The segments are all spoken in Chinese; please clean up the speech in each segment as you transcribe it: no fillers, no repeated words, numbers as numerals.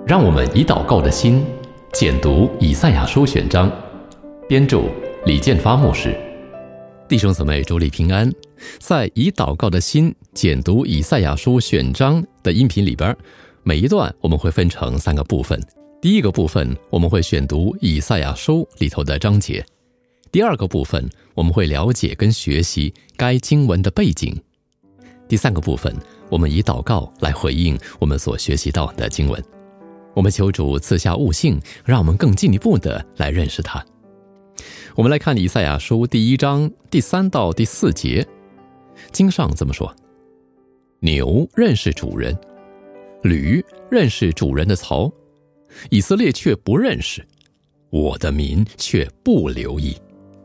让我们以祷告的心简读以赛亚书选章，编著李建发牧师。弟兄姊妹，主里平安。在以祷告的心简读以赛亚书选章的音频里边，每一段我们会分成3个部分。第一个部分我们会选读以赛亚书里头的章节，第二个部分我们会了解跟学习该经文的背景，第3个部分我们以祷告来回应我们所学习到的经文。我们求主赐下悟性，让我们更进一步的来认识他。我们来看以赛亚书第1章第3到第4节，经上这么说：牛认识主人，驴认识主人的槽，以色列却不认识，我的民却不留意。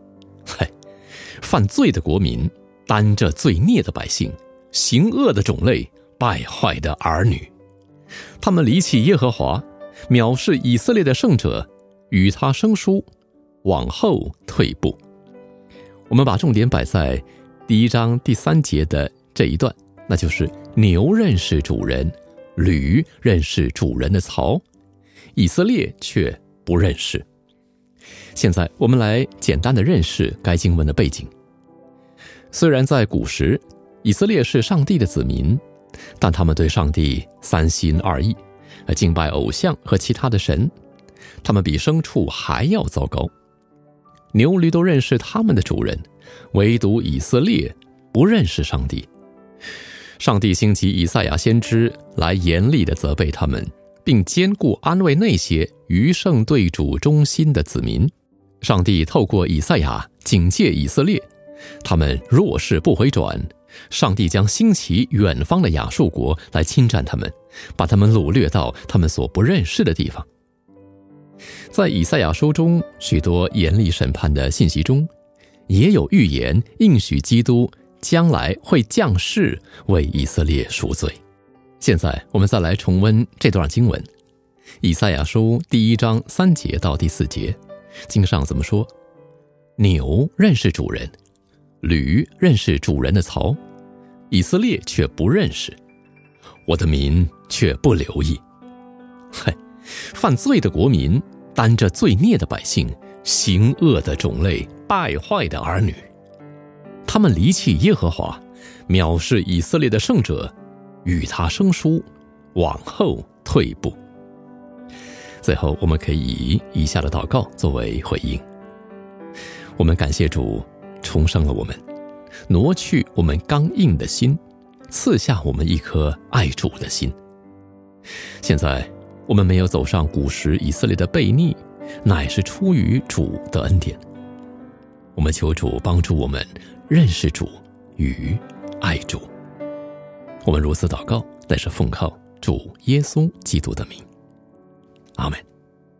犯罪的国民，担着罪孽的百姓，行恶的种类，败坏的儿女。他们离弃耶和华，藐视以色列的圣者，与他生疏，往后退步。我们把重点摆在第1章第3节的这一段，那就是牛认识主人，驴认识主人的槽，以色列却不认识。现在我们来简单的认识该经文的背景。虽然在古时以色列是上帝的子民，但他们对上帝三心二意，敬拜偶像和其他的神，他们比牲畜还要糟糕。牛驴都认识他们的主人，唯独以色列不认识上帝。上帝兴起以赛亚先知来严厉地责备他们，并坚固安慰那些余剩对主忠心的子民。上帝透过以赛亚警戒以色列，他们若是不回转，上帝将兴起远方的亚述国来侵占他们，把他们掳掠到他们所不认识的地方。在以赛亚书中许多严厉审判的信息中，也有预言应许基督将来会降世为以色列赎罪。现在我们再来重温这段经文，以赛亚书第1章3节到第4节，经上怎么说？牛认识主人，驴认识主人的槽，以色列却不认识，我的民却不留意。犯罪的国民，担着罪孽的百姓，行恶的种类，败坏的儿女。他们离弃耶和华，藐视以色列的圣者，与他生疏，往后退步。最后我们可以以以下的祷告作为回应。我们感谢主重生了我们，挪去我们刚硬的心，赐下我们一颗爱主的心。现在我们没有走上古时以色列的悖逆，乃是出于主的恩典。我们求主帮助我们认识主与爱主。我们如此祷告，乃是奉靠主耶稣基督的名，阿们。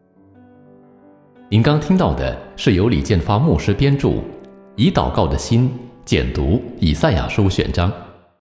您刚听到的是由李建发牧师编著，以祷告的心简读以赛亚书选章。